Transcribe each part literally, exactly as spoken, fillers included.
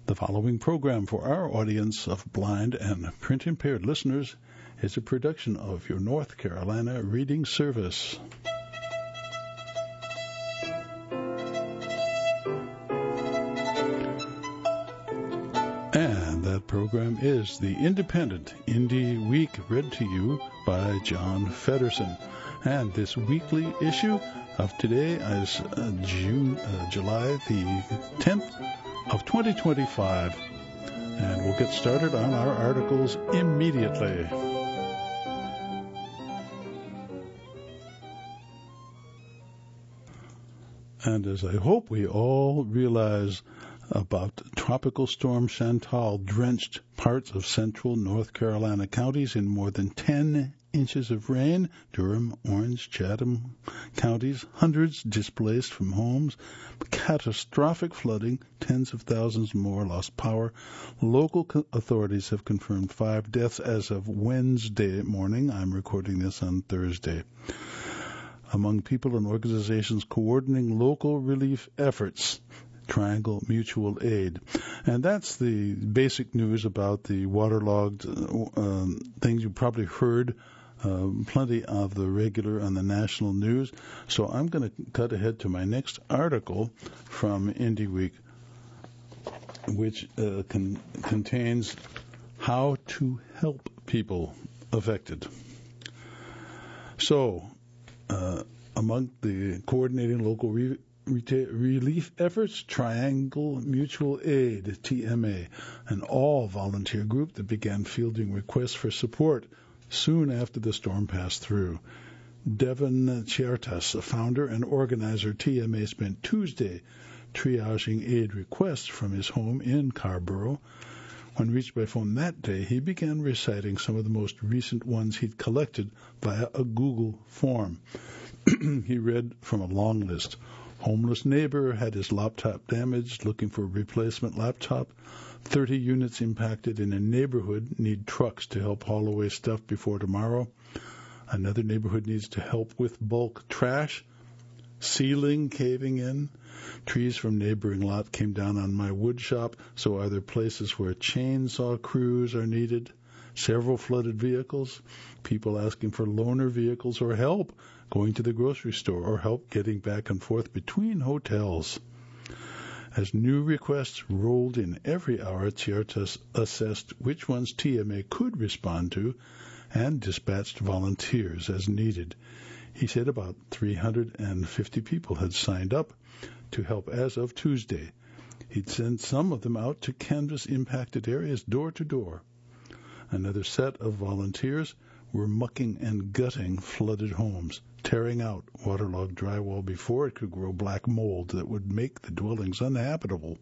The following program for our audience of blind and print-impaired listeners is a production of your North Carolina Reading Service. And that program is the Independent Indie Week, read to you by John Feddersen. And this weekly issue of today is uh, June, uh, July the tenth of twenty twenty-five. And we'll get started on our articles immediately. And as I hope we all realize, about Tropical Storm Chantal drenched parts of central North Carolina counties in more than ten inches of rain. Durham, Orange, Chatham counties, hundreds displaced from homes, catastrophic flooding, tens of thousands more lost power. Local co- authorities have confirmed five deaths as of Wednesday morning. I'm recording this on Thursday. Among people and organizations coordinating local relief efforts, Triangle Mutual Aid. And that's the basic news about the waterlogged uh, um, things. You probably heard uh, plenty of the regular on the national news. So I'm going to cut ahead to my next article from Indie Week, which uh, con- contains how to help people affected. So, uh, among the coordinating local re- relief efforts, Triangle Mutual Aid, T M A, an all-volunteer group that began fielding requests for support soon after the storm passed through. Devin Chiartas, a founder and organizer, T M A, spent Tuesday triaging aid requests from his home in Carrboro. When reached by phone that day, he began reciting some of the most recent ones he'd collected via a Google form. He read from a long list. Homeless neighbor had his laptop damaged, looking for a replacement laptop. thirty units impacted in a neighborhood need trucks to help haul away stuff before tomorrow. Another neighborhood needs to help with bulk trash. Ceiling caving in. Trees from neighboring lot came down on my wood shop, so are there places where chainsaw crews are needed? Several flooded vehicles. People asking for loaner vehicles or help going to the grocery store or help getting back and forth between hotels. As new requests rolled in every hour, Chiartas assessed which ones T M A could respond to and dispatched volunteers as needed. He said about three hundred fifty people had signed up to help as of Tuesday. He'd sent some of them out to canvass impacted areas door to door. Another set of volunteers were mucking and gutting flooded homes, tearing out waterlogged drywall before it could grow black mold that would make the dwellings uninhabitable.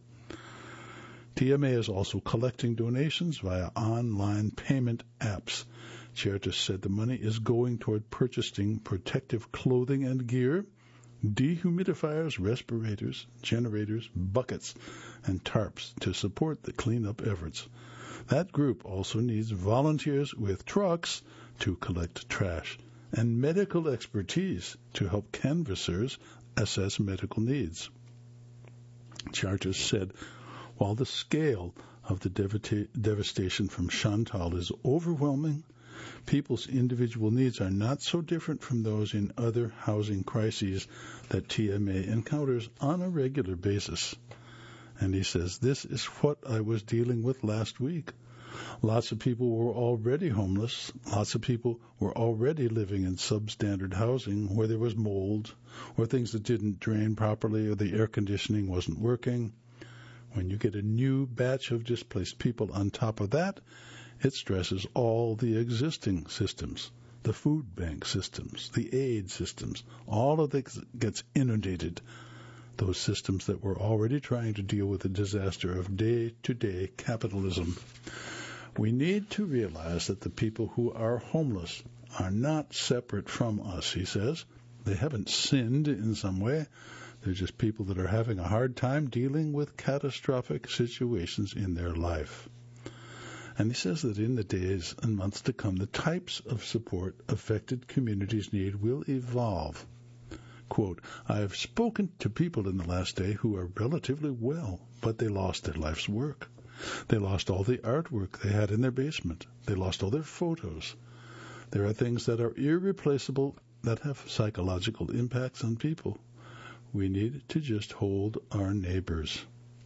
T M A is also collecting donations via online payment apps. Chiartas said the money is going toward purchasing protective clothing and gear, dehumidifiers, respirators, generators, buckets, and tarps to support the cleanup efforts. That group also needs volunteers with trucks to collect trash and medical expertise to help canvassers assess medical needs. Chiartas said, while the scale of the devata- devastation from Chantal is overwhelming, people's individual needs are not so different from those in other housing crises that T M A encounters on a regular basis. And he says, this is what I was dealing with last week. Lots of people were already homeless. Lots of people were already living in substandard housing where there was mold or things that didn't drain properly or the air conditioning wasn't working. When you get a new batch of displaced people on top of that, it stresses all the existing systems, the food bank systems, the aid systems. All of it gets inundated. Those systems that were already trying to deal with the disaster of day-to-day capitalism. We need to realize that the people who are homeless are not separate from us, he says. They haven't sinned in some way. They're just people that are having a hard time dealing with catastrophic situations in their life. And he says that in the days and months to come, the types of support affected communities need will evolve. Quote, I have spoken to people in the last day who are relatively well, but they lost their life's work. They lost all the artwork they had in their basement. They lost all their photos. There are things that are irreplaceable that have psychological impacts on people. We need to just hold our neighbors.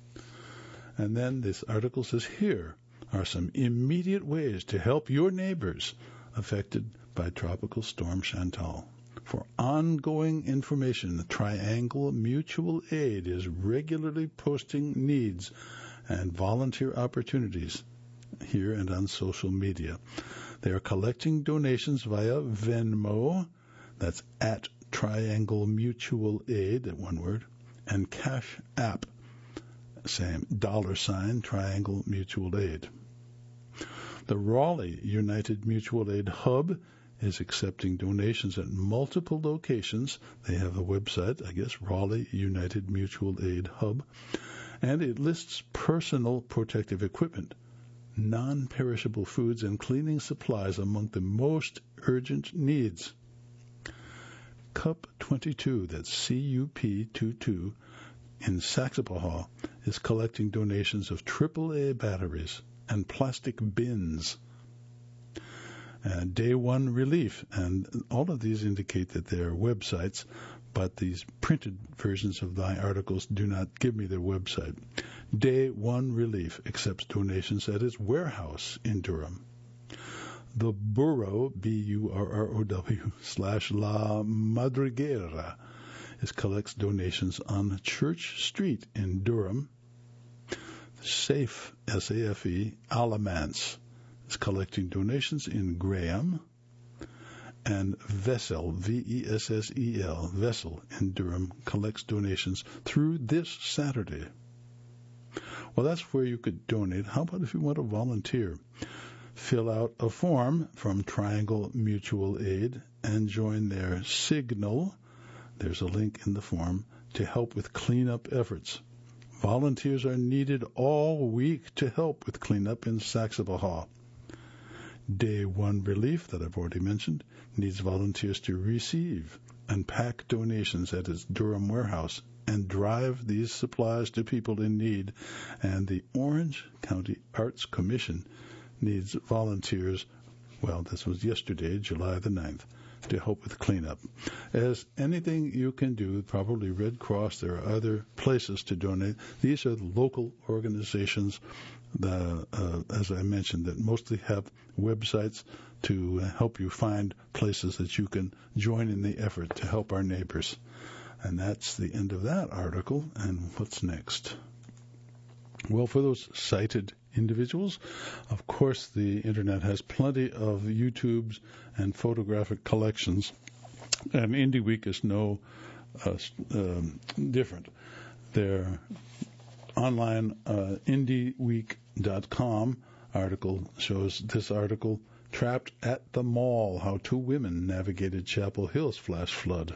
And then this article says, here are some immediate ways to help your neighbors affected by Tropical Storm Chantal. For ongoing information, the Triangle Mutual Aid is regularly posting needs and volunteer opportunities here and on social media. They are collecting donations via Venmo, that's at Triangle Mutual Aid, one word, and Cash App, same, dollar sign, Triangle Mutual Aid. The Raleigh United Mutual Aid Hub is accepting donations at multiple locations. They have a website, I guess, Raleigh United Mutual Aid Hub, and it lists personal protective equipment, non-perishable foods, and cleaning supplies among the most urgent needs. C U P twenty-two, that's C U P twenty-two, in Saxapahaw, is collecting donations of triple A batteries and plastic bins. Uh, Day One Relief, and all of these indicate that they're websites, but these printed versions of my articles do not give me their website. Day One Relief accepts donations at its warehouse in Durham. The Burrow, B U R R O W, slash La Madriguera, is collects donations on Church Street in Durham. Safe, S A F E, Alamance, is collecting donations in Graham. And Vessel, V E S S E L, Vessel in Durham, collects donations through this Saturday. Well, that's where you could donate. How about if you want to volunteer? Fill out a form from Triangle Mutual Aid and join their Signal. There's a link in the form to help with cleanup efforts. Volunteers are needed all week to help with cleanup in Saxapahaw. Day One Relief, that I've already mentioned, needs volunteers to receive and pack donations at its Durham warehouse and drive these supplies to people in need. And the Orange County Arts Commission needs volunteers, well, this was yesterday, July the ninth, to help with cleanup. As anything you can do, probably Red Cross, there are other places to donate. These are the local organizations, the, uh, as I mentioned, that mostly have websites to help you find places that you can join in the effort to help our neighbors. And that's the end of that article. And what's next? Well, for those sighted individuals, of course, the Internet has plenty of YouTubes and photographic collections, and Indie Week is no uh, um, different. Their online uh, indie week dot com article shows this article, Trapped at the Mall, How Two Women Navigated Chapel Hill's Flash Flood.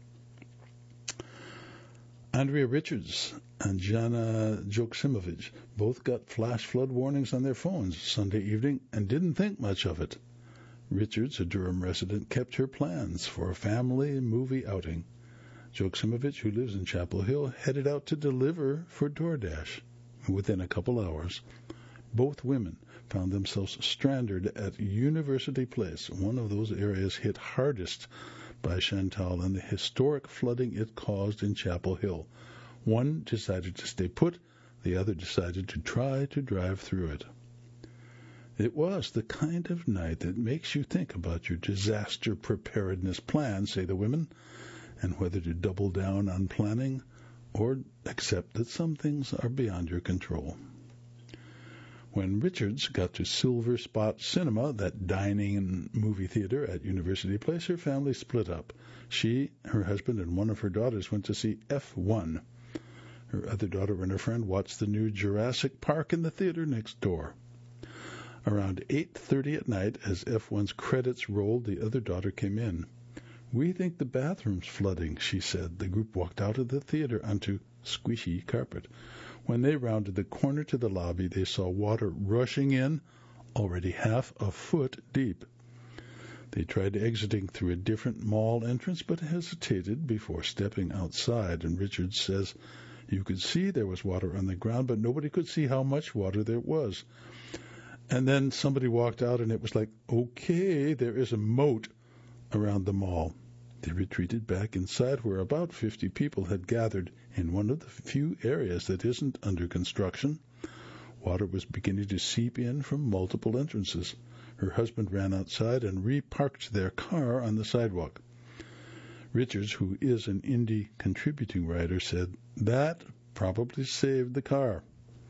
Andrea Richards and Jana Joksimovic both got flash flood warnings on their phones Sunday evening and didn't think much of it. Richards, a Durham resident, kept her plans for a family movie outing. Joksimovic, who lives in Chapel Hill, headed out to deliver for DoorDash. Within a couple hours, both women found themselves stranded at University Place, one of those areas hit hardest by Chantal and the historic flooding it caused in Chapel Hill. One decided to stay put, the other decided to try to drive through it. It was the kind of night that makes you think about your disaster preparedness plan, say the women, and whether to double down on planning or accept that some things are beyond your control. When Richards got to Silver Spot Cinema, that dining and movie theater at University Place, her family split up. She, her husband, and one of her daughters went to see F one. Her other daughter and her friend watched the new Jurassic Park in the theater next door. Around eight thirty at night, as F one's credits rolled, the other daughter came in. "We think the bathroom's flooding," she said. The group walked out of the theater onto squishy carpet. When they rounded the corner to the lobby, they saw water rushing in, already half a foot deep. They tried exiting through a different mall entrance, but hesitated before stepping outside, and Richards says You could see there was water on the ground, but nobody could see how much water there was. And then somebody walked out, and it was like, okay, there is a moat around the mall. They retreated back inside, where about fifty people had gathered in one of the few areas that isn't under construction. Water was beginning to seep in from multiple entrances. Her husband ran outside and reparked their car on the sidewalk. Richards, who is an indie contributing writer, said, that probably saved the car.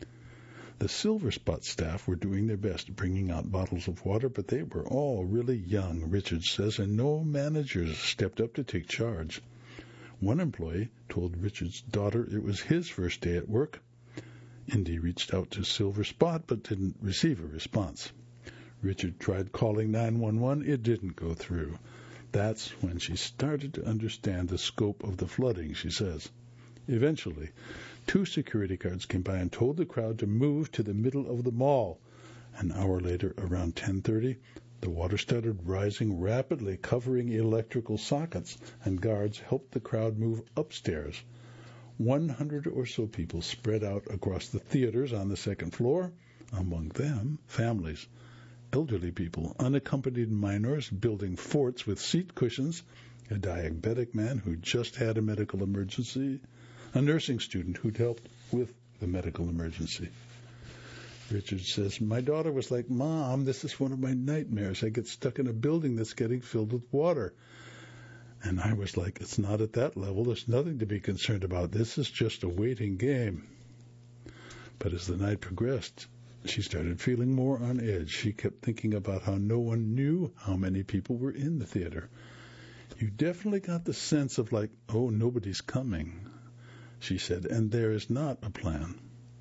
The Silver Spot staff were doing their best, bringing out bottles of water, but they were all really young, Richards says, and no managers stepped up to take charge. One employee told Richards' daughter it was his first day at work. Indy reached out to Silver Spot, but didn't receive a response. Richard tried calling nine one one. It didn't go through. That's when she started to understand the scope of the flooding, she says. Eventually, two security guards came by and told the crowd to move to the middle of the mall. An hour later, around ten thirty, the water started rising rapidly, covering electrical sockets, and guards helped the crowd move upstairs. One hundred or so people spread out across the theaters on the second floor, among them families. Elderly people, unaccompanied minors building forts with seat cushions, a diabetic man who just had a medical emergency, a nursing student who'd helped with the medical emergency. Richard says, my daughter was like, Mom, this is one of my nightmares. I get stuck in a building that's getting filled with water. And I was like, it's not at that level. There's nothing to be concerned about. This is just a waiting game. But as the night progressed, she started feeling more on edge. She kept thinking about how no one knew how many people were in the theater. You definitely got the sense of like, oh, nobody's coming, she said, and there is not a plan.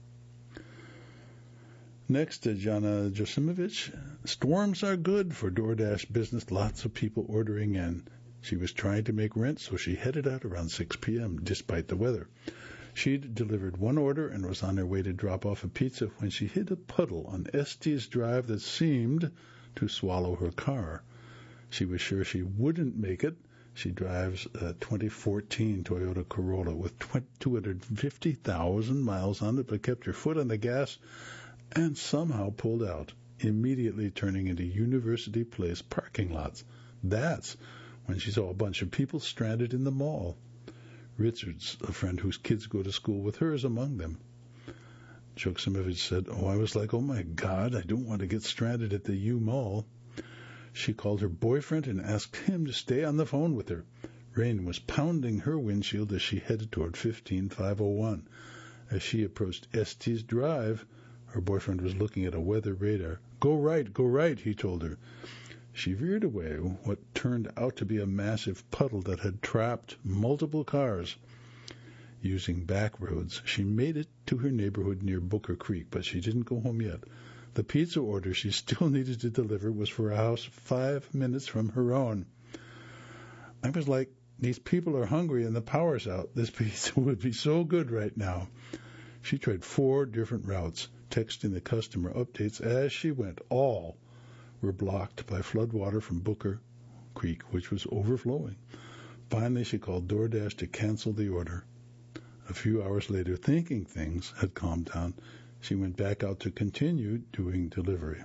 Next to Jana Josimovich, storms are good for DoorDash business. Lots of people ordering in. She was trying to make rent, so she headed out around six p.m., despite the weather. She'd delivered one order and was on her way to drop off a pizza when she hit a puddle on Estes Drive that seemed to swallow her car. She was sure she wouldn't make it. She drives a twenty fourteen Toyota Corolla with two hundred fifty thousand miles on it, but kept her foot on the gas and somehow pulled out, immediately turning into University Place parking lots. That's when she saw a bunch of people stranded in the mall. Richards, a friend whose kids go to school with her, is among them. Joksimovic said, oh, I was like, oh, my God, I don't want to get stranded at the U Mall. She called her boyfriend and asked him to stay on the phone with her. Rain was pounding her windshield as she headed toward fifteen five oh one. As she approached Estes Drive, her boyfriend was looking at a weather radar. Go right, go right, he told her. She veered away what turned out to be a massive puddle that had trapped multiple cars. Using back roads, she made it to her neighborhood near Booker Creek, but she didn't go home yet. The pizza order she still needed to deliver was for a house five minutes from her own. I was like, these people are hungry and the power's out. This pizza would be so good right now. She tried four different routes, texting the customer updates as she went. All were blocked by floodwater from Booker Creek, which was overflowing. Finally, she called DoorDash to cancel the order. A few hours later, thinking things had calmed down, she went back out to continue doing delivery.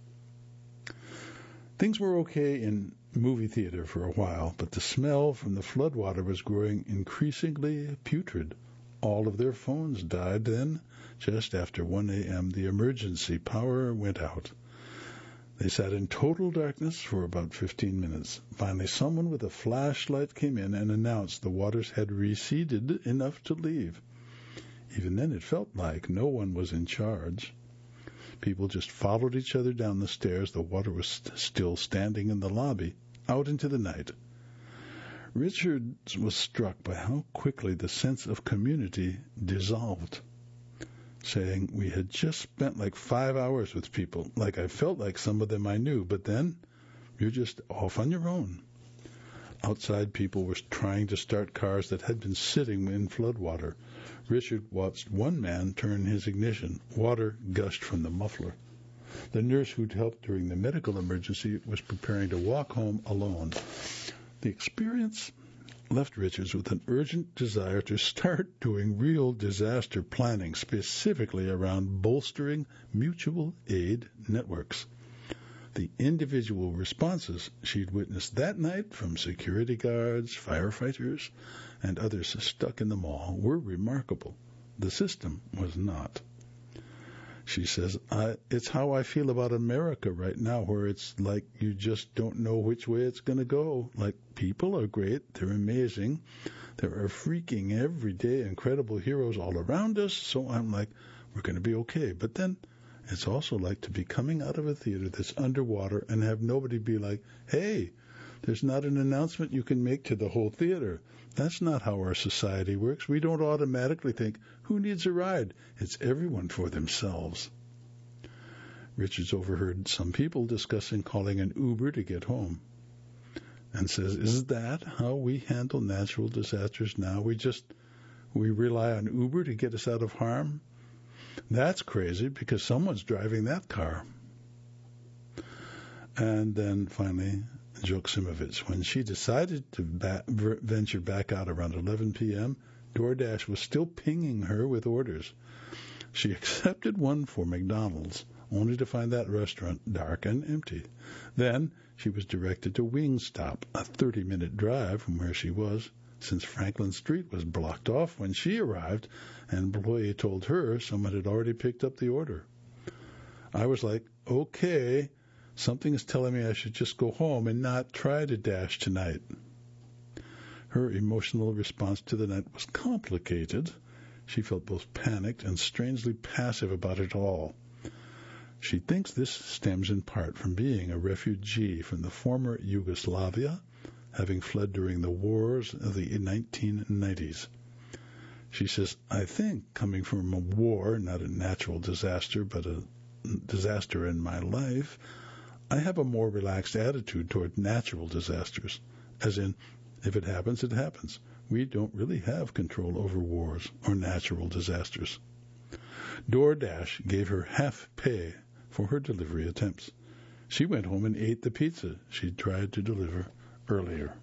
Things were okay in movie theater for a while, but the smell from the floodwater was growing increasingly putrid. All of their phones died. Then, just after one a.m., the emergency power went out. They sat in total darkness for about fifteen minutes. Finally, someone with a flashlight came in and announced the waters had receded enough to leave. Even then, it felt like no one was in charge. People just followed each other down the stairs. The water was st- still standing in the lobby, out into the night. Richards was struck by how quickly the sense of community dissolved, saying, we had just spent like five hours with people, like I felt like some of them I knew, but then you're just off on your own. Outside, people were trying to start cars that had been sitting in floodwater. Richard watched one man turn his ignition. Water gushed from the muffler. The nurse who'd helped during the medical emergency was preparing to walk home alone. The experience left Richards with an urgent desire to start doing real disaster planning, specifically around bolstering mutual aid networks. The individual responses she'd witnessed that night from security guards, firefighters, and others stuck in the mall were remarkable. The system was not. She says, I, it's how I feel about America right now, where it's like you just don't know which way it's going to go. Like, people are great. They're amazing. There are freaking everyday incredible heroes all around us. So I'm like, we're going to be okay. But then it's also like to be coming out of a theater that's underwater and have nobody be like, hey, there's not an announcement you can make to the whole theater. That's not how our society works. We don't automatically think, who needs a ride? It's everyone for themselves. Richards overheard some people discussing calling an Uber to get home and says, is that how we handle natural disasters now? We just, we rely on Uber to get us out of harm? That's crazy because someone's driving that car. And then finally, Joksimovic. When she decided to ba- venture back out around eleven p.m., DoorDash was still pinging her with orders. She accepted one for McDonald's, only to find that restaurant dark and empty. Then she was directed to Wingstop, a thirty-minute drive from where she was, since Franklin Street was blocked off when she arrived, and employee told her someone had already picked up the order. I was like, okay, something is telling me I should just go home and not try to dash tonight. Her emotional response to the night was complicated. She felt both panicked and strangely passive about it all. She thinks this stems in part from being a refugee from the former Yugoslavia, having fled during the wars of the nineteen nineties. She says, I think coming from a war, not a natural disaster, but a disaster in my life, I have a more relaxed attitude toward natural disasters, as in, if it happens, it happens. We don't really have control over wars or natural disasters. DoorDash gave her half pay for her delivery attempts. She went home and ate the pizza she tried to deliver earlier.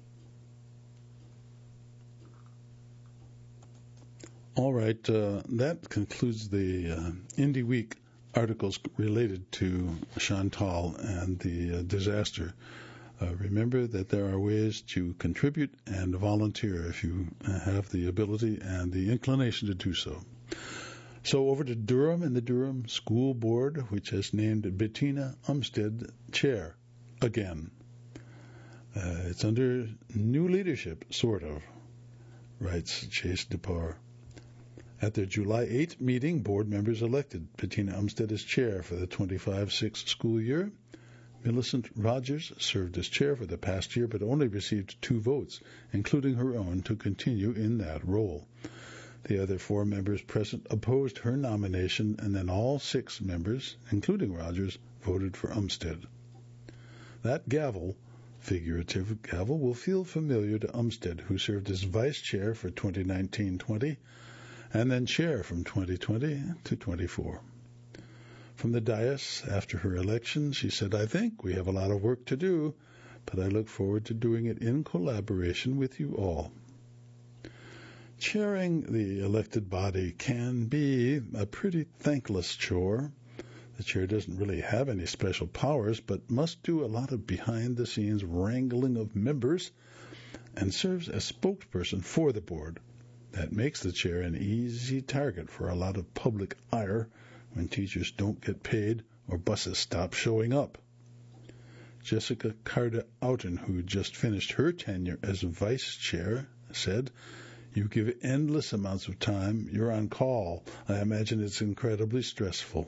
All right, uh, that concludes the uh, Indie Week articles related to Chantal and the uh, disaster. Uh, remember that there are ways to contribute and volunteer if you have the ability and the inclination to do so. So over to Durham and the Durham School Board, which has named Bettina Umstead chair again. Uh, it's under new leadership, sort of, writes Chase DePauw. At their July eighth meeting, board members elected Bettina Umstead as chair for the twenty-five six school year. Millicent Rogers served as chair for the past year, but only received two votes, including her own, to continue in that role. The other four members present opposed her nomination, and then all six members, including Rogers, voted for Umstead. That gavel, figurative gavel, will feel familiar to Umstead, who served as vice chair for twenty nineteen twenty, and then chair from twenty twenty to twenty-four. From the dais after her election, she said, I think we have a lot of work to do, but I look forward to doing it in collaboration with you all. Chairing the elected body can be a pretty thankless chore. The chair doesn't really have any special powers, but must do a lot of behind-the-scenes wrangling of members and serves as spokesperson for the board. That makes the chair an easy target for a lot of public ire when teachers don't get paid or buses stop showing up. Jessica Carter-Outen, who just finished her tenure as vice chair, said, You give endless amounts of time. You're on call. I imagine it's incredibly stressful.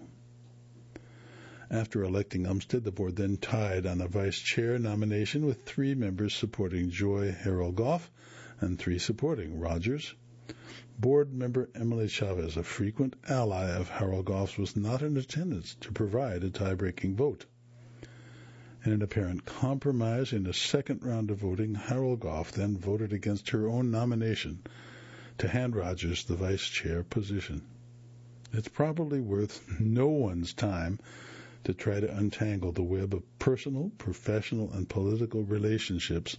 After electing Umstead, the board then tied on a vice chair nomination with three members supporting Joy Harrell-Goff and three supporting Rogers. Board member Emily Chavez, a frequent ally of Harrell-Goff's, was not in attendance to provide a tie-breaking vote. In an apparent compromise in the second round of voting, Harrell-Goff then voted against her own nomination to hand Rogers the vice chair position. It's probably worth no one's time to try to untangle the web of personal, professional, and political relationships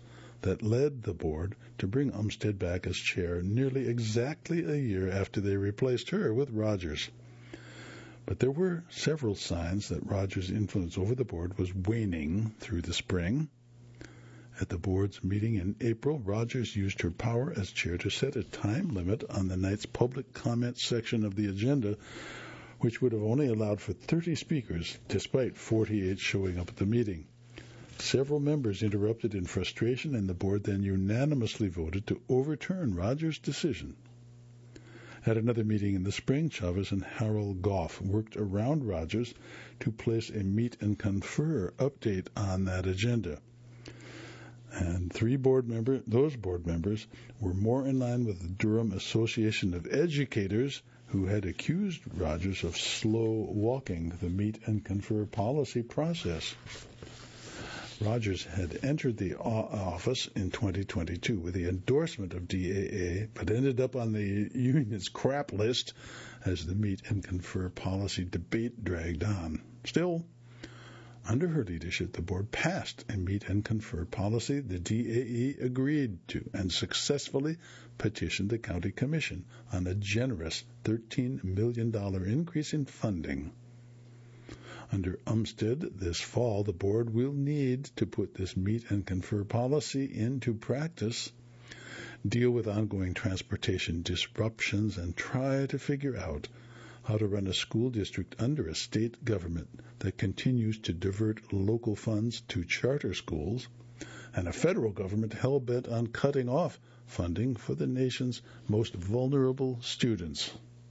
that led the board to bring Umstead back as chair nearly exactly a year after they replaced her with Rogers. But there were several signs that Rogers' influence over the board was waning through the spring. At the board's meeting in April, Rogers used her power as chair to set a time limit on the night's public comment section of the agenda, which would have only allowed for thirty speakers, despite forty-eight showing up at the meeting. Several members interrupted in frustration, and the board then unanimously voted to overturn Rogers' decision. At another meeting in the spring, Chavez and Harold Goff worked around Rogers to place a meet and confer update on that agenda. And three board members, those board members were more in line with the Durham Association of Educators, who had accused Rogers of slow walking the meet and confer policy process. Rogers had entered the office in twenty twenty-two with the endorsement of D A A, but ended up on the union's crap list as the meet and confer policy debate dragged on. Still, under her leadership, the board passed a meet and confer policy the D A E agreed to and successfully petitioned the county commission on a generous thirteen million dollars increase in funding. Under Umstead this fall, the board will need to put this meet and confer policy into practice, deal with ongoing transportation disruptions, and try to figure out how to run a school district under a state government that continues to divert local funds to charter schools, and a federal government hell-bent on cutting off funding for the nation's most vulnerable students.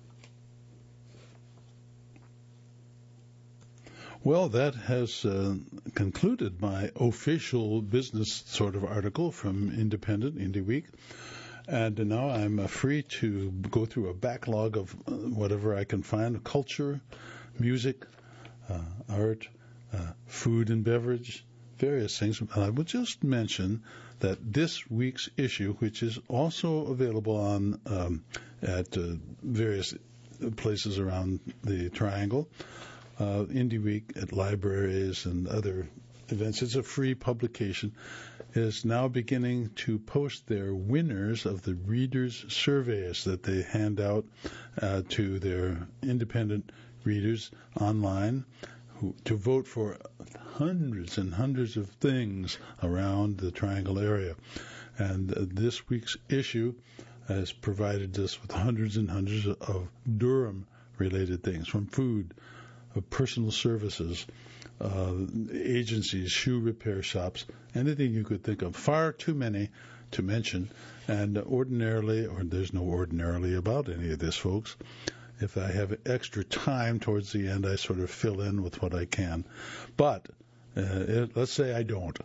Well, that has uh, concluded my official business sort of article from Independent, Indie Week. And now I'm uh, free to go through a backlog of uh, whatever I can find, culture, music, uh, art, uh, food and beverage, various things. And I will just mention that this week's issue, which is also available on um, at uh, various places around the Triangle, uh, Indie Week at libraries and other events. It's a free publication. Is now beginning to post their winners of the readers' surveys that they hand out uh, to their independent readers online who, to vote for hundreds and hundreds of things around the Triangle area. And uh, this week's issue has provided us with hundreds and hundreds of Durham-related things, from food, uh, personal services, uh, agencies, shoe repair shops, anything you could think of. Far too many to mention. And ordinarily, or there's no ordinarily about any of this, folks. If I have extra time towards the end, I sort of fill in with what I can. But uh, it, let's say I don't.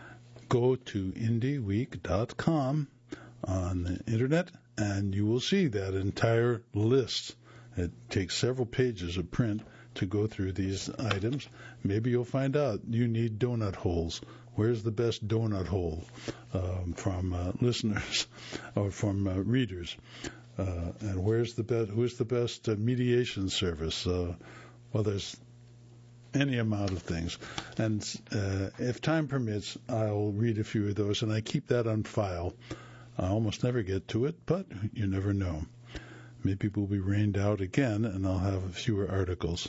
Go to indie week dot com on the internet, and you will see that entire list. It takes several pages of print to go through these items. Maybe you'll find out you need donut holes. Where's the best donut hole um, from uh, listeners or from uh, readers? Uh, and where's the best? Who's the best uh, mediation service? Uh, well, there's any amount of things. And uh, if time permits, I'll read a few of those, and I keep that on file. I almost never get to it, but you never know. Maybe we'll be rained out again, and I'll have fewer articles.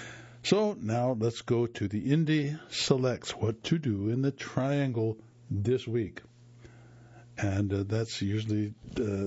So now let's go to the Indie Selects, what to do in the Triangle this week. And uh, that's usually uh,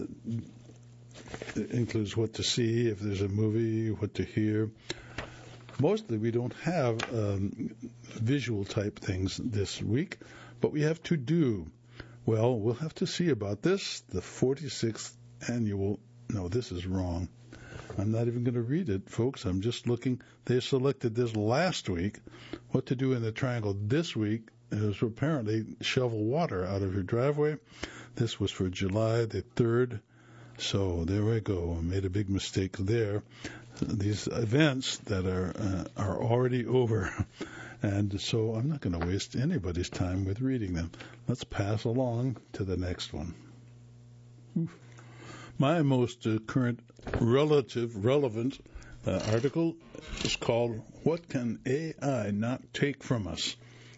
includes what to see, if there's a movie, what to hear. Mostly we don't have um, visual type things this week, but we have to do. Well, we'll have to see about this, the forty-sixth annual. No, this is wrong. I'm not even going to read it, folks. I'm just looking. They selected this last week. What to do in the Triangle this week is apparently shovel water out of your driveway. This was for July the third. So there we go. I made a big mistake there. These events that are uh, are already over. And so I'm not going to waste anybody's time with reading them. Let's pass along to the next one. Oof. My most uh, current relative, relevant uh, article is called, What Can A I Not Take From Us?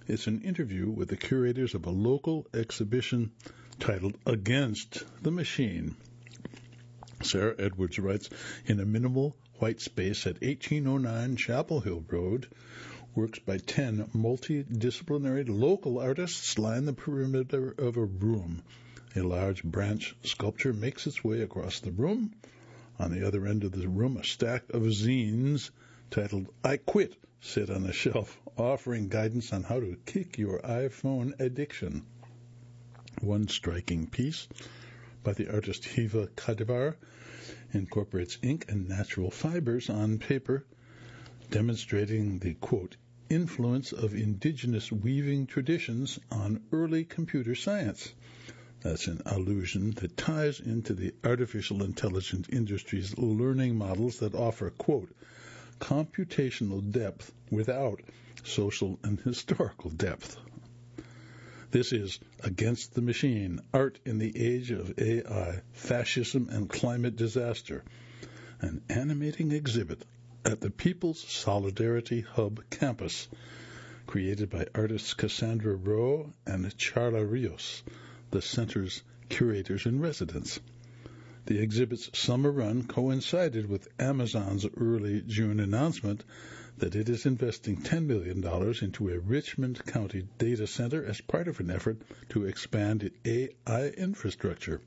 It's an interview with the curators of a local exhibition titled Against the Machine. Sarah Edwards writes, in a minimal white space at eighteen oh nine Chapel Hill Road, works by ten multidisciplinary local artists line the perimeter of a room. A large branch sculpture makes its way across the room. On the other end of the room, a stack of zines titled I Quit sit on a shelf, offering guidance on how to kick your iPhone addiction. One striking piece by the artist Hiva Kadivar incorporates ink and natural fibers on paper, demonstrating the, quote, influence of indigenous weaving traditions on early computer science. That's an allusion that ties into the artificial intelligence industry's learning models that offer, quote, computational depth without social and historical depth. This is Against the Machine, Art in the Age of A I, Fascism and Climate Disaster, an animating exhibit at the People's Solidarity Hub campus, created by artists Cassandra Rowe and Charla Rios, the center's curators in residence. The exhibit's summer run coincided with Amazon's early June announcement that it is investing ten million dollars into a Richmond County data center as part of an effort to expand its A I infrastructure.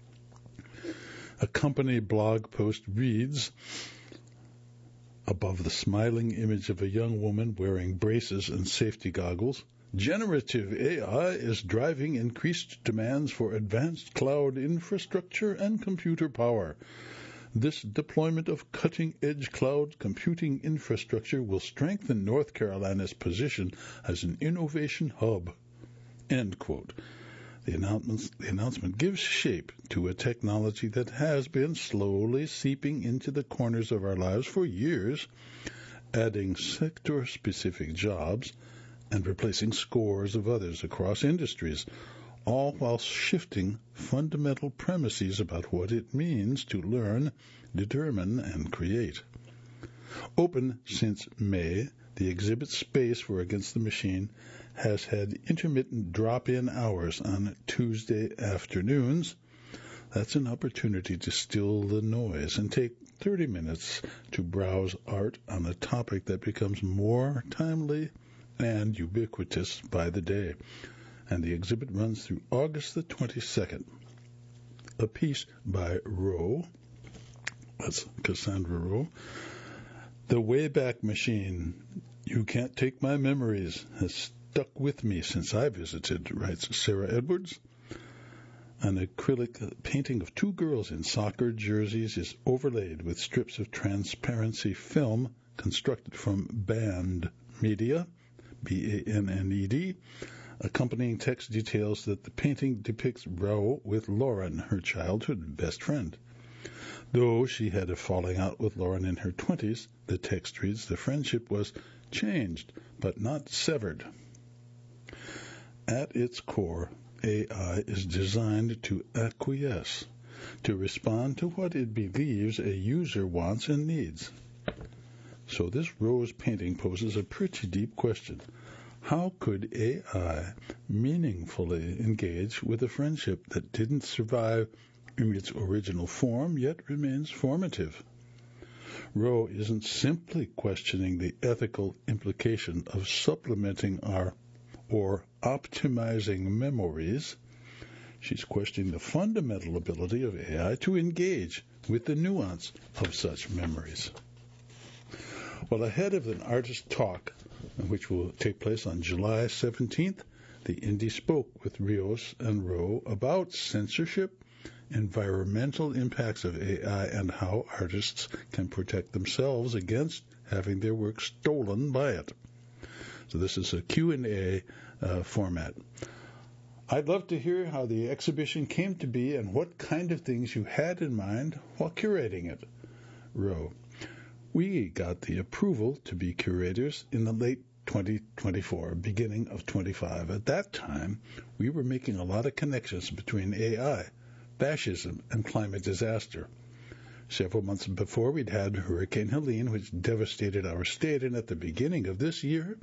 A company blog post reads, above the smiling image of a young woman wearing braces and safety goggles, generative A I is driving increased demands for advanced cloud infrastructure and computer power. This deployment of cutting-edge cloud computing infrastructure will strengthen North Carolina's position as an innovation hub. End quote. The announcement, the announcement gives shape to a technology that has been slowly seeping into the corners of our lives for years, adding sector-specific jobs and replacing scores of others across industries, all while shifting fundamental premises about what it means to learn, determine, and create. Open since May, the exhibit space for Against the Machine has had intermittent drop-in hours on Tuesday afternoons. That's an opportunity to still the noise and take thirty minutes to browse art on a topic that becomes more timely and ubiquitous by the day. And the exhibit runs through August the twenty-second. A piece by Rowe, that's Cassandra Rowe, The Wayback Machine, You Can't Take My Memories, has stuck with me since I visited, writes Sarah Edwards. An acrylic painting of two girls in soccer jerseys is overlaid with strips of transparency film constructed from band media, B A N N E D. Accompanying text details that the painting depicts Rowe with Lauren, her childhood best friend. Though she had a falling out with Lauren in her twenties, the text reads, the friendship was changed, but not severed. At its core, A I is designed to acquiesce, to respond to what it believes a user wants and needs. So this Rose painting poses a pretty deep question. How could A I meaningfully engage with a friendship that didn't survive in its original form, yet remains formative? Rowe isn't simply questioning the ethical implication of supplementing our or optimizing memories. She's questioning the fundamental ability of A I to engage with the nuance of such memories. Well, ahead of an artist talk, which will take place on July seventeenth, the Indie spoke with Rios and Rowe about censorship, environmental impacts of A I, and how artists can protect themselves against having their work stolen by it. So this is a Q and A uh, format. I'd love to hear how the exhibition came to be and what kind of things you had in mind while curating it. Rowe: we got the approval to be curators in the late twenty twenty-four, beginning of twenty-five. At that time, we were making a lot of connections between A I, fascism, and climate disaster. Several months before, we'd had Hurricane Helene, which devastated our state, and at the beginning of this year,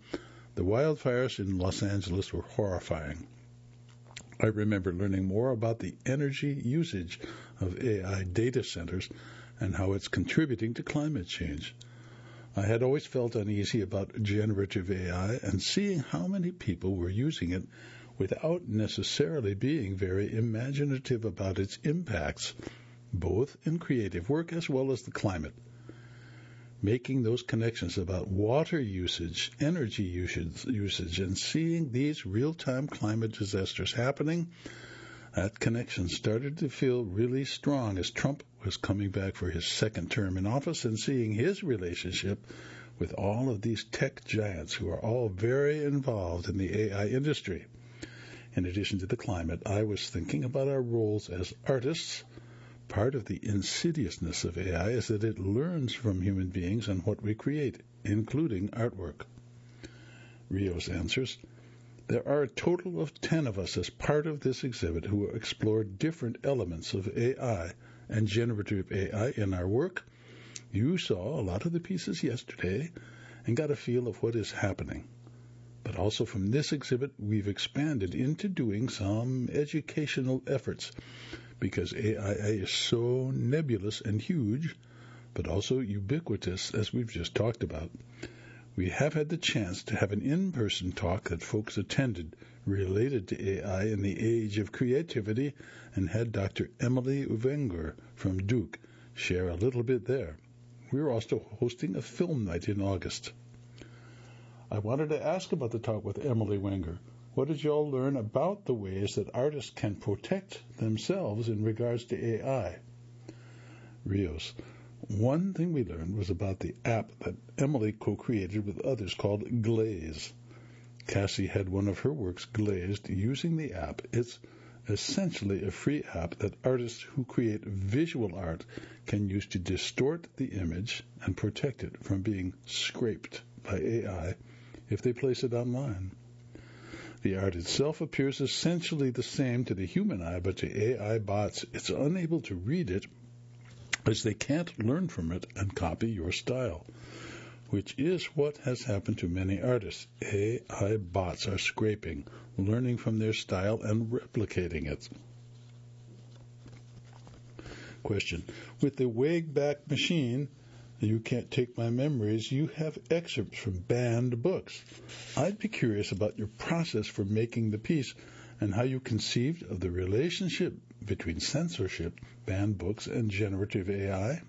The wildfires in Los Angeles were horrifying. I remember learning more about the energy usage of A I data centers and how it's contributing to climate change. I had always felt uneasy about generative A I, and seeing how many people were using it without necessarily being very imaginative about its impacts, both in creative work as well as the climate. Making those connections about water usage, energy usage, usage and seeing these real-time climate disasters happening, that connection started to feel really strong as Trump was coming back for his second term in office and seeing his relationship with all of these tech giants who are all very involved in the A I industry. In addition to the climate, I was thinking about our roles as artists. Part of the insidiousness of A I is that it learns from human beings and what we create, including artwork. Rios answers, there are a total of ten of us as part of this exhibit who explore different elements of A I and generative A I in our work. You saw a lot of the pieces yesterday and got a feel of what is happening. But also from this exhibit, we've expanded into doing some educational efforts, because A I is so nebulous and huge, but also ubiquitous, as we've just talked about. We have had the chance to have an in-person talk that folks attended related to A I in the age of creativity, and had Doctor Emily Wenger from Duke share a little bit there. We're also hosting a film night in August. I wanted to ask about the talk with Emily Wenger. What did you all learn about the ways that artists can protect themselves in regards to A I? Rios. One thing we learned was about the app that Emily co-created with others called Glaze. Cassie had one of her works glazed using the app. It's essentially a free app that artists who create visual art can use to distort the image and protect it from being scraped by A I if they place it online. The art itself appears essentially the same to the human eye, but to A I bots, it's unable to read it as they can't learn from it and copy your style, which is what has happened to many artists. A I bots are scraping, learning from their style and replicating it. Question. With the Wayback Machine, You Can't Take My Memories, you have excerpts from banned books. I'd be curious about your process for making the piece and how you conceived of the relationship between censorship, banned books, and generative A I.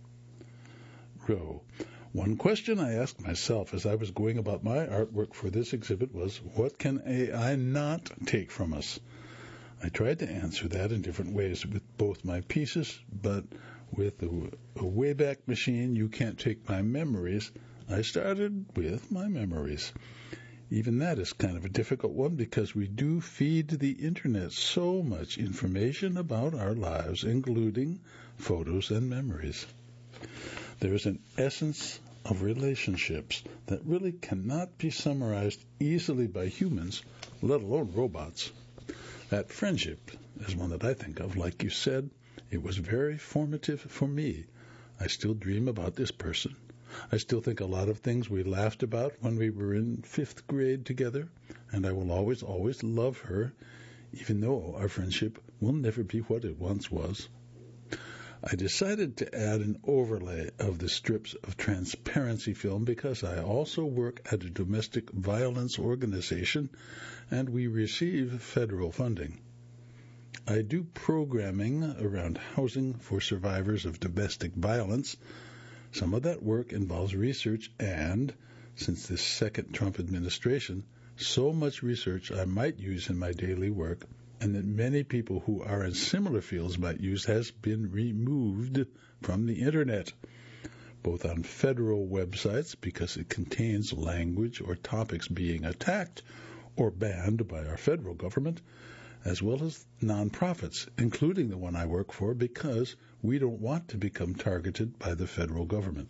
Rowe. One question I asked myself as I was going about my artwork for this exhibit was, what can A I not take from us? I tried to answer that in different ways with both my pieces, but with the Wayback Machine, You Can't Take My Memories, I started with my memories. Even that is kind of a difficult one because we do feed the internet so much information about our lives, including photos and memories. There is an essence of relationships that really cannot be summarized easily by humans, let alone robots. That friendship is one that I think of. Like you said, it was very formative for me. I still dream about this person. I still think a lot of things we laughed about when we were in fifth grade together, and I will always, always love her, even though our friendship will never be what it once was. I decided to add an overlay of the strips of transparency film because I also work at a domestic violence organization, and we receive federal funding. I do programming around housing for survivors of domestic violence. Some of that work involves research and, since this second Trump administration, so much research I might use in my daily work, and that many people who are in similar fields might use, has been removed from the Internet, both on federal websites because it contains language or topics being attacked or banned by our federal government, as well as nonprofits, including the one I work for, because we don't want to become targeted by the federal government.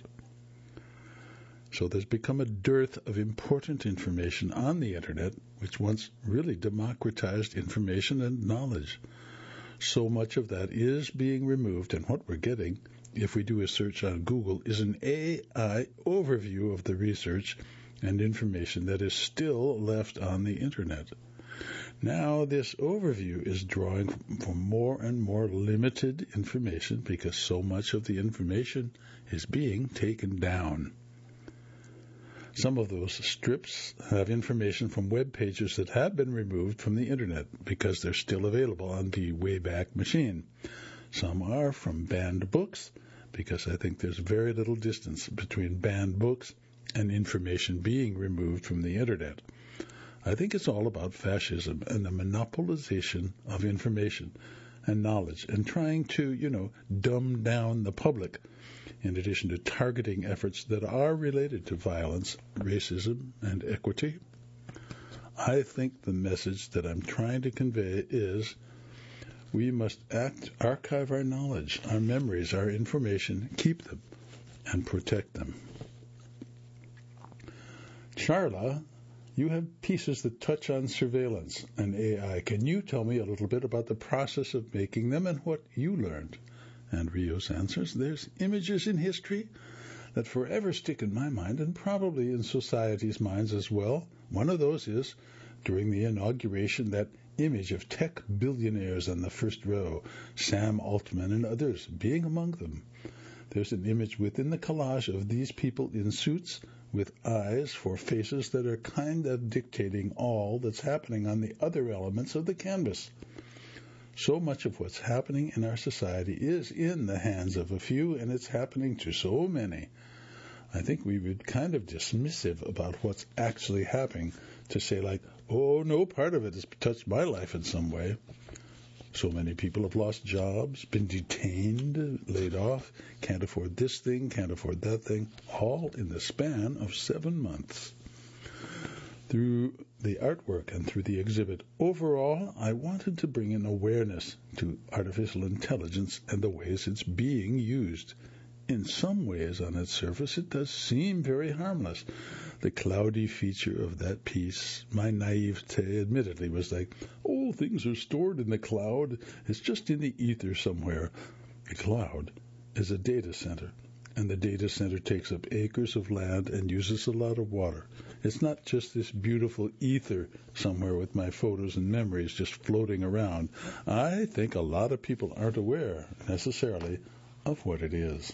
So there's become a dearth of important information on the Internet, which once really democratized information and knowledge. So much of that is being removed, and what we're getting, if we do a search on Google, is an A I overview of the research and information that is still left on the Internet. Now, this overview is drawing from more and more limited information because so much of the information is being taken down. Some of those strips have information from web pages that have been removed from the Internet because they're still available on the Wayback Machine. Some are from banned books because I think there's very little distance between banned books and information being removed from the Internet. I think it's all about fascism and the monopolization of information and knowledge and trying to, you know, dumb down the public, in addition to targeting efforts that are related to violence, racism, and equity. I think the message that I'm trying to convey is we must act, archive our knowledge, our memories, our information, keep them, and protect them. Charla, you have pieces that touch on surveillance and A I. Can you tell me a little bit about the process of making them and what you learned? And Rios answers, there's images in history that forever stick in my mind and probably in society's minds as well. One of those is, during the inauguration, that image of tech billionaires on the first row, Sam Altman and others being among them. There's an image within the collage of these people in suits with eyes for faces that are kind of dictating all that's happening on the other elements of the canvas. So much of what's happening in our society is in the hands of a few, and it's happening to so many. I think we would kind of dismissive about what's actually happening to say like, oh, no part of it has touched my life in some way. So many people have lost jobs, been detained, laid off, can't afford this thing, can't afford that thing, all in the span of seven months. Through the artwork and through the exhibit, overall, I wanted to bring an awareness to artificial intelligence and the ways it's being used. In some ways, on its surface, it does seem very harmless. The cloudy feature of that piece, my naivete admittedly was like, oh, things are stored in the cloud. It's just in the ether somewhere. The cloud is a data center, and the data center takes up acres of land and uses a lot of water. It's not just this beautiful ether somewhere with my photos and memories just floating around. I think a lot of people aren't aware, necessarily, of what it is.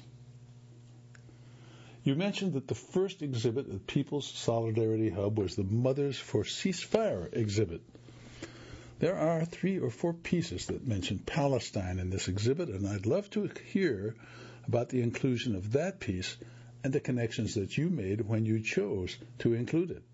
You mentioned that the first exhibit at People's Solidarity Hub was the Mothers for Ceasefire exhibit. There are three or four pieces that mention Palestine in this exhibit, and I'd love to hear about the inclusion of that piece and the connections that you made when you chose to include it.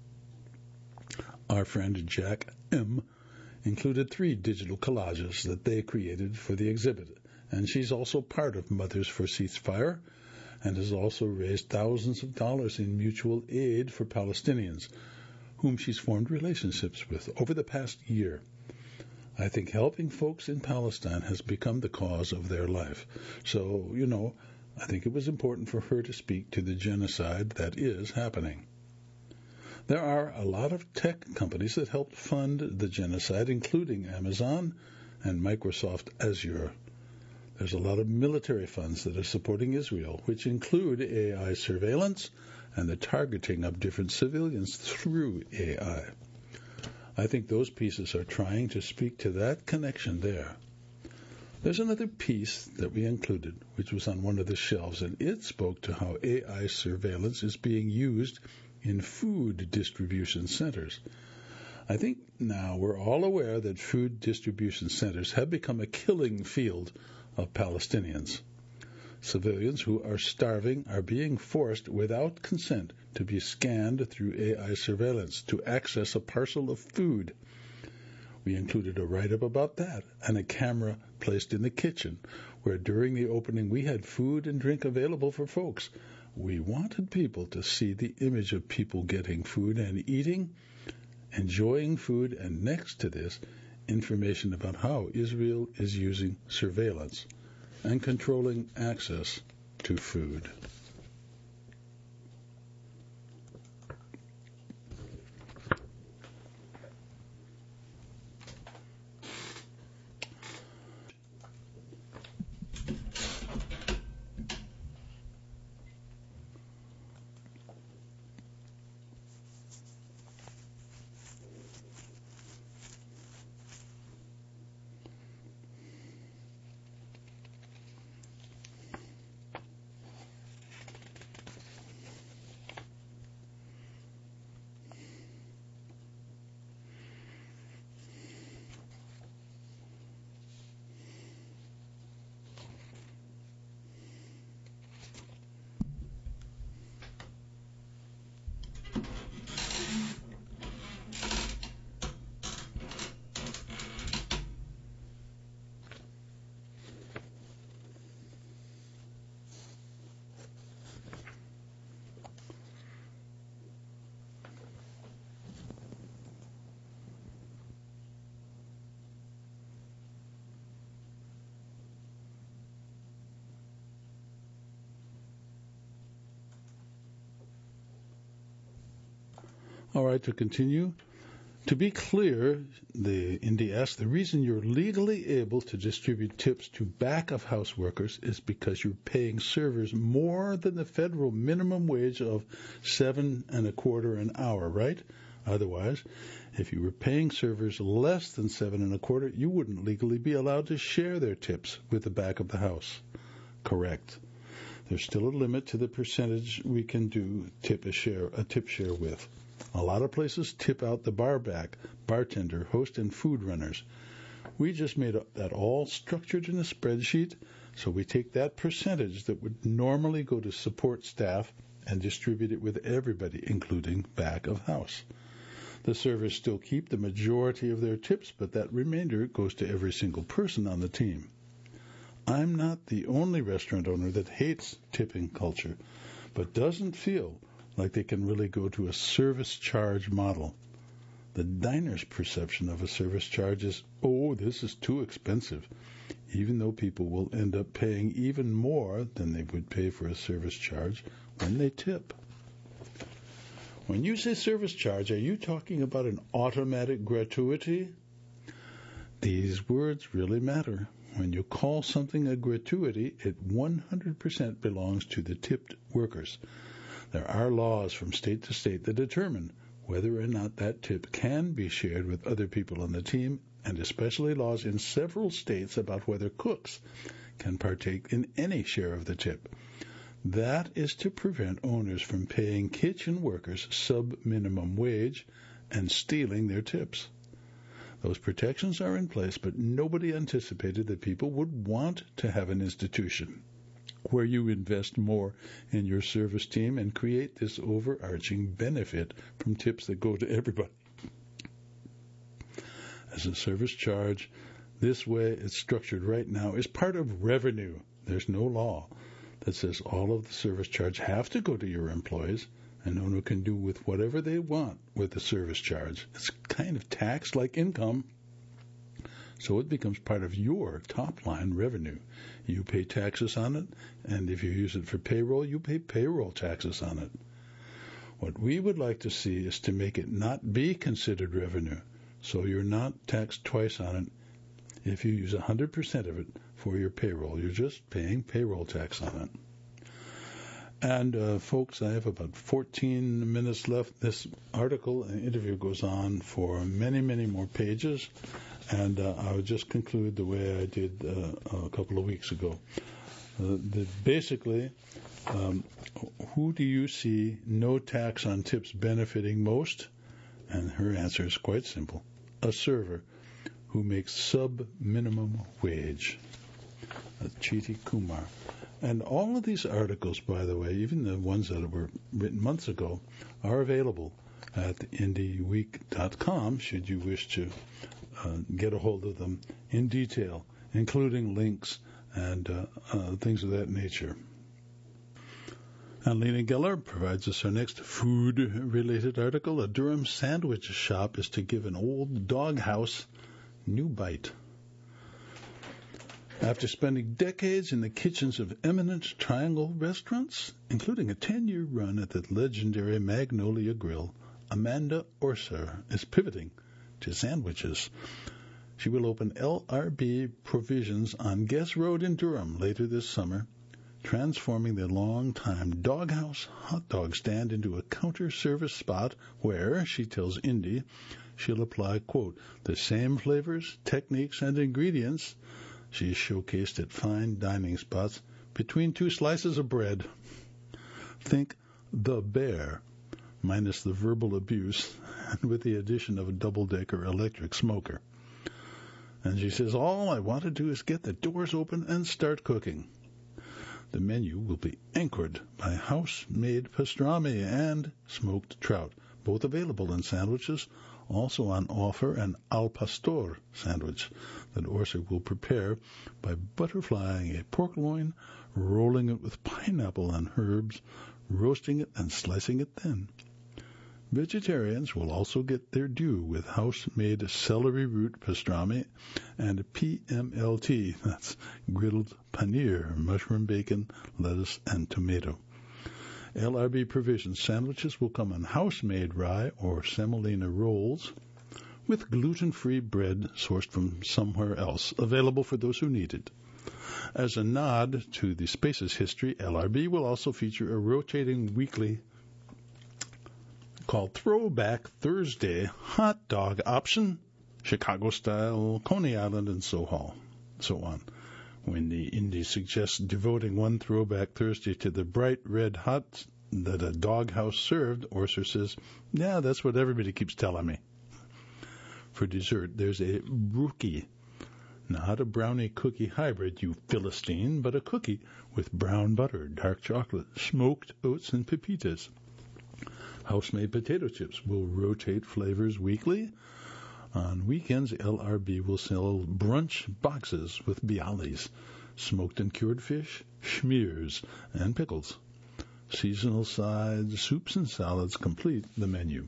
Our friend Jack M. included three digital collages that they created for the exhibit, and she's also part of Mothers for Ceasefire and has also raised thousands of dollars in mutual aid for Palestinians, whom she's formed relationships with over the past year. I think helping folks in Palestine has become the cause of their life. So, you know, I think it was important for her to speak to the genocide that is happening. There are a lot of tech companies that helped fund the genocide, including Amazon and Microsoft Azure. There's a lot of military funds that are supporting Israel, which include A I surveillance and the targeting of different civilians through A I. I think those pieces are trying to speak to that connection there. There's another piece that we included, which was on one of the shelves, and it spoke to how A I surveillance is being used in food distribution centers. I think now we're all aware that food distribution centers have become a killing field of Palestinians. Civilians who are starving are being forced without consent to be scanned through A I surveillance to access a parcel of food. We included a write-up about that and a camera placed in the kitchen where during the opening we had food and drink available for folks. We wanted people to see the image of people getting food and eating, enjoying food, and next to this, information about how Israel is using surveillance and controlling access to food. All right, to continue. To be clear, the Indy asks, the reason you're legally able to distribute tips to back-of-house workers is because you're paying servers more than the federal minimum wage of seven and a quarter an hour, right? Otherwise, if you were paying servers less than seven and a quarter, you wouldn't legally be allowed to share their tips with the back of the house. Correct. There's still a limit to the percentage we can do tip a share, a tip share with. A lot of places tip out the bar back, bartender, host, and food runners. We just made that all structured in a spreadsheet, so we take that percentage that would normally go to support staff and distribute it with everybody, including back of house. The servers still keep the majority of their tips, but that remainder goes to every single person on the team. I'm not the only restaurant owner that hates tipping culture, but doesn't feel like they can really go to a service charge model. The diner's perception of a service charge is, oh, this is too expensive, even though people will end up paying even more than they would pay for a service charge when they tip. When you say service charge, are you talking about an automatic gratuity? These words really matter. When you call something a gratuity, it one hundred percent belongs to the tipped workers. There are laws from state to state that determine whether or not that tip can be shared with other people on the team, and especially laws in several states about whether cooks can partake in any share of the tip. That is to prevent owners from paying kitchen workers sub-minimum wage and stealing their tips. Those protections are in place, but nobody anticipated that people would want to have an institution where you invest more in your service team and create this overarching benefit from tips that go to everybody. As a service charge, this way it's structured right now is part of revenue. There's no law that says all of the service charge have to go to your employees. An owner can do with whatever they want with the service charge. It's kind of taxed like income, so it becomes part of your top-line revenue. You pay taxes on it, and if you use it for payroll, you pay payroll taxes on it. What we would like to see is to make it not be considered revenue, so you're not taxed twice on it. If you use one hundred percent of it for your payroll, you're just paying payroll tax on it. And, uh, folks, I have about fourteen minutes left. This article and interview goes on for many, many more pages. And uh, I would just conclude the way I did uh, a couple of weeks ago. Uh, the, basically, um, who do you see no tax on tips benefiting most? And her answer is quite simple. A server who makes sub-minimum wage. Uh, Chiti Kumar. And all of these articles, by the way, even the ones that were written months ago, are available at indy week dot com should you wish to uh, get a hold of them in detail, including links and uh, uh, things of that nature. And Lena Geller provides us our next food-related article. A Durham sandwich shop is to give an old doghouse new bite. After spending decades in the kitchens of eminent Triangle restaurants, including a ten-year run at the legendary Magnolia Grill, Amanda Orser is pivoting to sandwiches. She will open L R B Provisions on Guess Road in Durham later this summer, transforming the long-time doghouse hot dog stand into a counter-service spot where, she tells Indy, she'll apply, quote, the same flavors, techniques, and ingredients she is showcased at fine dining spots between two slices of bread. Think The Bear, minus the verbal abuse, and with the addition of a double-decker electric smoker. And she says, all I want to do is get the doors open and start cooking. The menu will be anchored by house-made pastrami and smoked trout, both available in sandwiches. Also on offer an al pastor sandwich that Orser will prepare by butterflying a pork loin, rolling it with pineapple and herbs, roasting it and slicing it thin. Vegetarians will also get their due with house-made celery root pastrami and P M L T, that's grilled paneer, mushroom bacon, lettuce, and tomato. L R B Provisions sandwiches will come on house-made rye or semolina rolls with gluten-free bread sourced from somewhere else, available for those who need it. As a nod to the Space's history, L R B will also feature a rotating weekly called Throwback Thursday hot dog option, Chicago-style, Coney Island, and so on. When the indie suggests devoting one Throwback Thursday to the bright red hot that a doghouse served, Orser says, yeah, that's what everybody keeps telling me. For dessert, there's a brookie. Not a brownie cookie hybrid, you Philistine, but a cookie with brown butter, dark chocolate, smoked oats, and pepitas. House-made potato chips will rotate flavors weekly. On weekends, L R B will sell brunch boxes with bialys, smoked and cured fish, schmears, and pickles. Seasonal sides, soups, and salads complete the menu.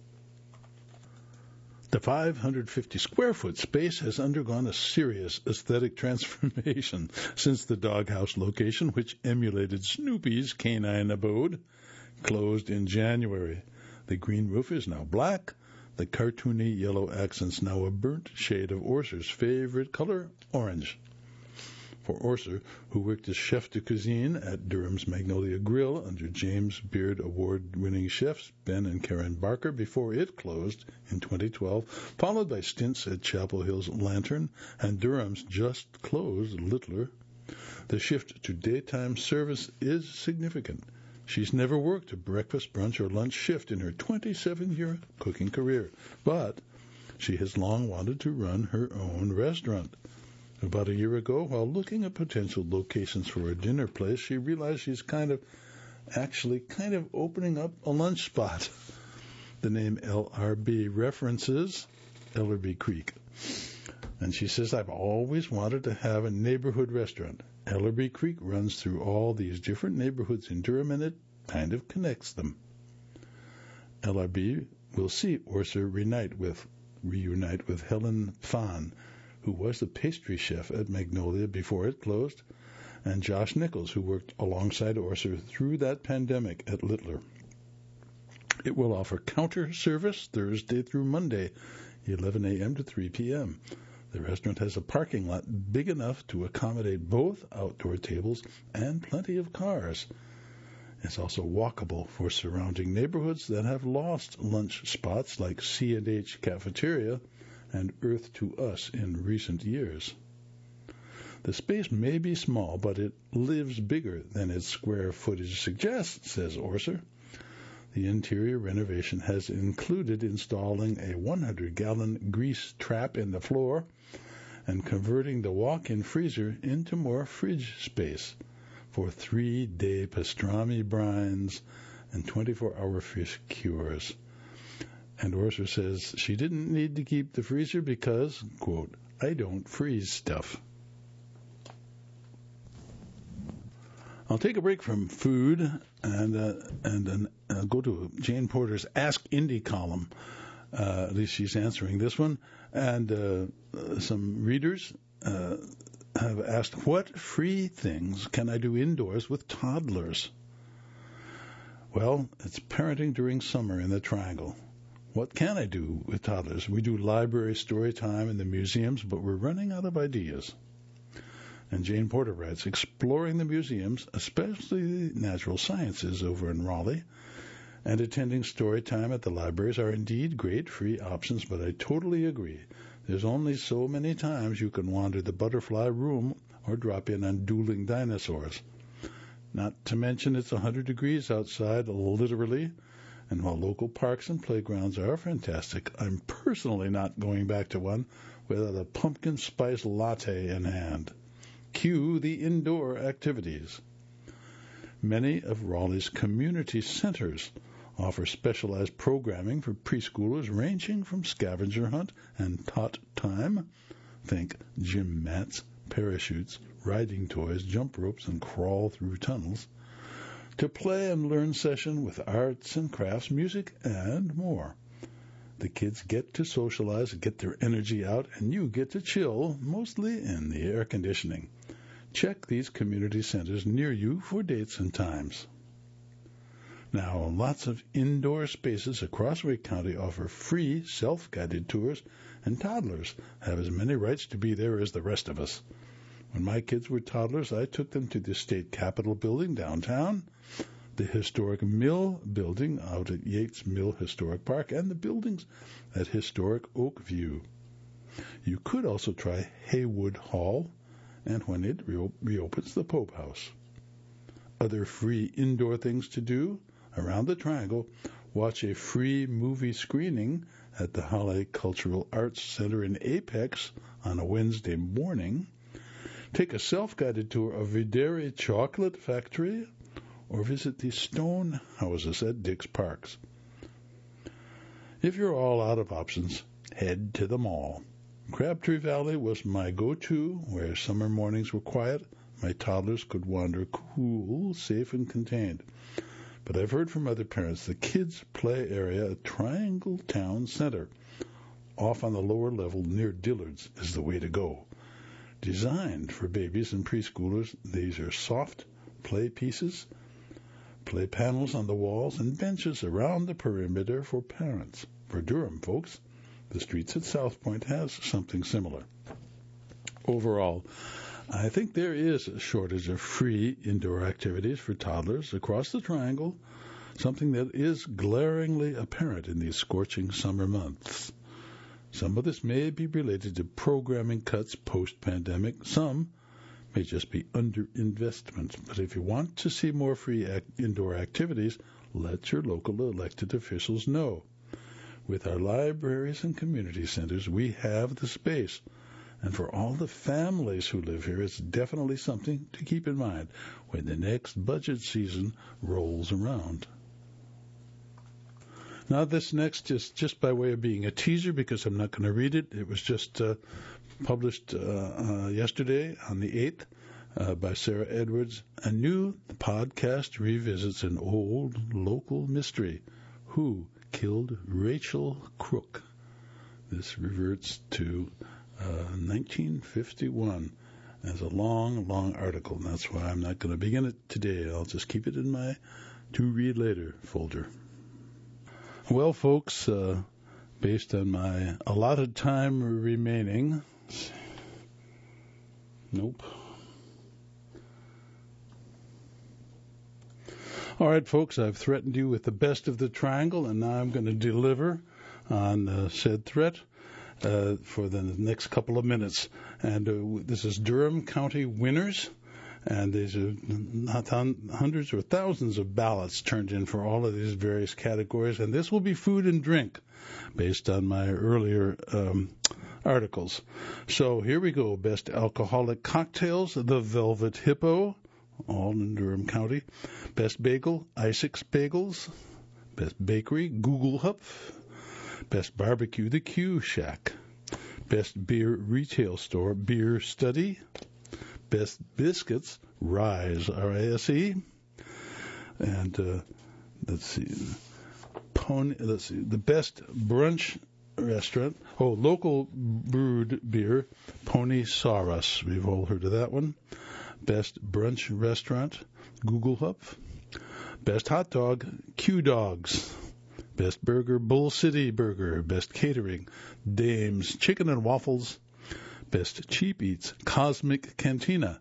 The five hundred fifty square foot space has undergone a serious aesthetic transformation since the doghouse location, which emulated Snoopy's canine abode, closed in January. The green roof is now black. The cartoony yellow accents now a burnt shade of Orser's favorite color, orange. For Orser, who worked as chef de cuisine at Durham's Magnolia Grill under James Beard Award-winning chefs Ben and Karen Barker before it closed in twenty twelve, followed by stints at Chapel Hill's Lantern and Durham's just-closed Littler, the shift to daytime service is significant. She's never worked a breakfast, brunch, or lunch shift in her twenty-seven-year cooking career, but she has long wanted to run her own restaurant. About a year ago, while looking at potential locations for a dinner place, she realized she's kind of, actually kind of opening up a lunch spot. The name L R B references Ellerby Creek. And she says, I've always wanted to have a neighborhood restaurant. Ellerby Creek runs through all these different neighborhoods in Durham, and it kind of connects them. L R B will see Orser reunite with, reunite with Helen Pfahn, who was the pastry chef at Magnolia before it closed, and Josh Nichols, who worked alongside Orser through that pandemic at Littler. It will offer counter service Thursday through Monday, eleven a.m. to three p.m. The restaurant has a parking lot big enough to accommodate both outdoor tables and plenty of cars. It's also walkable for surrounding neighborhoods that have lost lunch spots like C and H Cafeteria and Earth to Us in recent years. The space may be small, but it lives bigger than its square footage suggests, says Orser. The interior renovation has included installing a one hundred gallon grease trap in the floor and converting the walk-in freezer into more fridge space for three-day pastrami brines and twenty-four hour fish cures. And Orser says she didn't need to keep the freezer because, quote, I don't freeze stuff. I'll take a break from food and uh, and then uh, go to Jane Porter's Ask Indie column. Uh, at least she's answering this one. And uh, uh, some readers uh, have asked, what free things can I do indoors with toddlers? Well, it's parenting during summer in the Triangle. What can I do with toddlers? We do library story time in the museums, but we're running out of ideas. And Jane Porter writes, exploring the museums, especially the natural sciences over in Raleigh, and attending story time at the libraries are indeed great free options, but I totally agree. There's only so many times you can wander the butterfly room or drop in on dueling dinosaurs. Not to mention it's one hundred degrees outside, literally, and while local parks and playgrounds are fantastic, I'm personally not going back to one without a pumpkin spice latte in hand. Cue the indoor activities. Many of Raleigh's community centers offer specialized programming for preschoolers ranging from scavenger hunt and tot time, think gym mats, parachutes, riding toys, jump ropes, and crawl through tunnels, to play and learn session with arts and crafts, music, and more. The kids get to socialize, get their energy out, and you get to chill, mostly in the air conditioning. Check these community centers near you for dates and times. Now, lots of indoor spaces across Wake County offer free self-guided tours, and toddlers have as many rights to be there as the rest of us. When my kids were toddlers, I took them to the state capitol building downtown, the historic Mill building out at Yates Mill Historic Park, and the buildings at historic Oak View. You could also try Haywood Hall, and when it re- reopens, the Pope House. Other free indoor things to do around the Triangle: watch a free movie screening at the Halle Cultural Arts Center in Apex on a Wednesday morning, take a self-guided tour of Videre Chocolate Factory, or visit the stone houses at Dick's Parks. If you're all out of options, head to the mall. Crabtree Valley was my go-to, where summer mornings were quiet. My toddlers could wander cool, safe, and contained. But I've heard from other parents the kids' play area at Triangle Town Center, off on the lower level near Dillard's, is the way to go. Designed for babies and preschoolers, these are soft play pieces, play panels on the walls, and benches around the perimeter for parents. For Durham folks, the streets at South Point has something similar. Overall, I think there is a shortage of free indoor activities for toddlers across the Triangle, something that is glaringly apparent in these scorching summer months. Some of this may be related to programming cuts post-pandemic. Some may just be underinvestment. But if you want to see more free ac- indoor activities, let your local elected officials know. With our libraries and community centers, we have the space. And for all the families who live here, it's definitely something to keep in mind when the next budget season rolls around. Now, this next is just by way of being a teaser, because I'm not going to read it. It was just uh, published uh, uh, yesterday on the eighth uh, by Sarah Edwards. A new podcast revisits an old local mystery. Who killed Rachel Crook? This reverts to uh, nineteen fifty-one as a long, long article. And that's why I'm not going to begin it today. I'll just keep it in my to-read later folder. Well, folks, uh, based on my allotted time remaining, nope. All right, folks, I've threatened you with the best of the Triangle, and now I'm going to deliver on uh, said threat uh, for the next couple of minutes. And uh, this is Durham County winners. And these are not hundreds or thousands of ballots turned in for all of these various categories. And this will be food and drink based on my earlier um, articles. So here we go. Best alcoholic cocktails, the Velvet Hippo, all in Durham County. Best bagel, Isaac's Bagels. Best bakery, Google Hup. Best barbecue, the Q Shack. Best beer retail store, Beer Study. Best biscuits, Rise, R I S E, and uh, let's see, Pony. Let's see, the best brunch restaurant. Oh, local brewed beer, Pony Saurus. We've all heard of that one. Best brunch restaurant, Google Hup. Best hot dog, Q Dogs. Best burger, Bull City Burger. Best catering, Dame's Chicken and Waffles. Best cheap eats, Cosmic Cantina.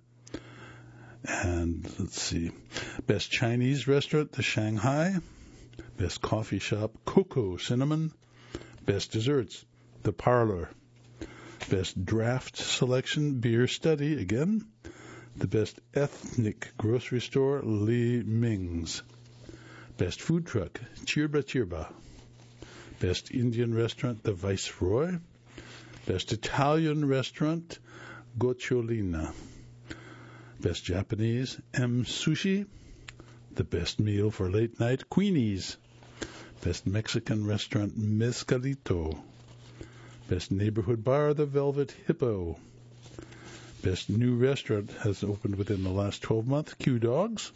And let's see, best Chinese restaurant, the Shanghai. Best coffee shop, Cocoa Cinnamon. Best desserts, the Parlor. Best draft selection, Beer Study again. The best ethnic grocery store, Li Ming's. Best food truck, Chirba Chirba. Best Indian restaurant, the Viceroy. Best Italian restaurant, Gocciolina. Best Japanese, M Sushi. The best meal for late night, Queenie's. Best Mexican restaurant, Mezcalito. Best neighborhood bar, the Velvet Hippo. Best new restaurant has opened within the last twelve months, Q Dogs.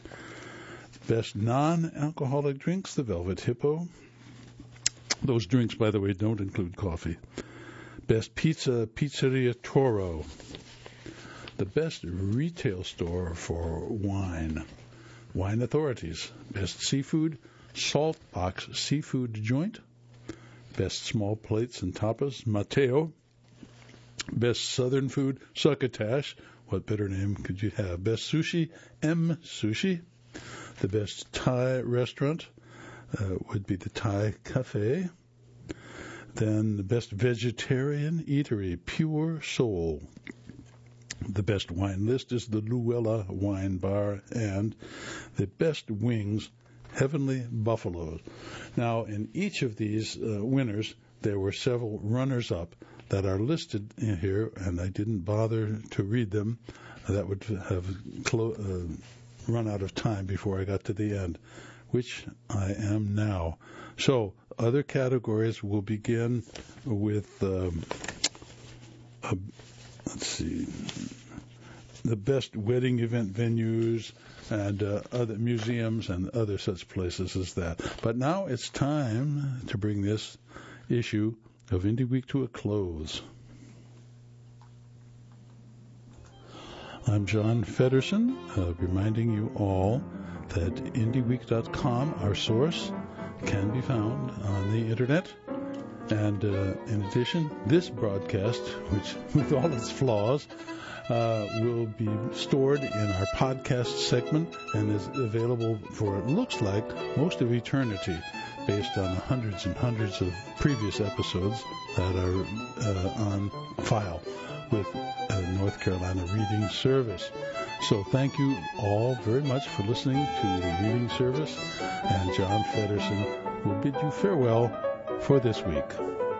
Best non-alcoholic drinks, the Velvet Hippo. Those drinks, by the way, don't include coffee. Best pizza, Pizzeria Toro. The best retail store for wine, Wine Authorities. Best Seafood, Salt Box Seafood Joint. Best Small Plates and Tapas, Mateo. Best Southern Food, Succotash. What better name could you have? Best Sushi, M Sushi. The best Thai restaurant uh, would be the Thai Cafe. Then the best vegetarian eatery, Pure Soul. The best wine list is the Luella Wine Bar, and the best wings, Heavenly Buffaloes. Now, in each of these uh, winners, there were several runners-up that are listed in here, and I didn't bother to read them. That would have clo- uh, run out of time before I got to the end, which I am now. So, other categories will begin with, um, a, let's see, the best wedding event venues and uh, other museums and other such places as that. But now it's time to bring this issue of Indie Week to a close. I'm John Feddersen, uh, reminding you all that indie week dot com, our source, can be found on the internet. And uh, in addition, this broadcast, which with all its flaws, uh, will be stored in our podcast segment and is available for, it looks like, most of eternity, based on hundreds and hundreds of previous episodes that are uh, on file with uh, North Carolina Reading Service. So thank you all very much for listening to the Reading Service, and John Feddersen will bid you farewell for this week.